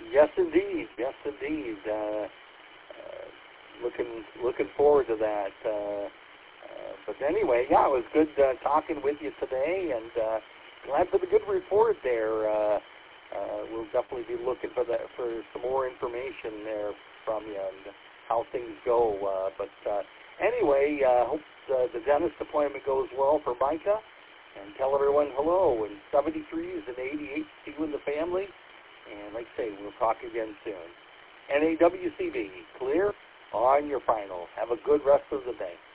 Yes, indeed. Yes, indeed. Looking forward to that. But anyway, yeah, it was good talking with you today, and glad for the good report there. We'll definitely be looking for some more information there from you and how things go. But anyway, hope the dentist appointment goes well for Micah, and tell everyone hello. And 73s and 88s to you and the family. And like I say, we'll talk again soon. NAWCB, clear on your final. Have a good rest of the day.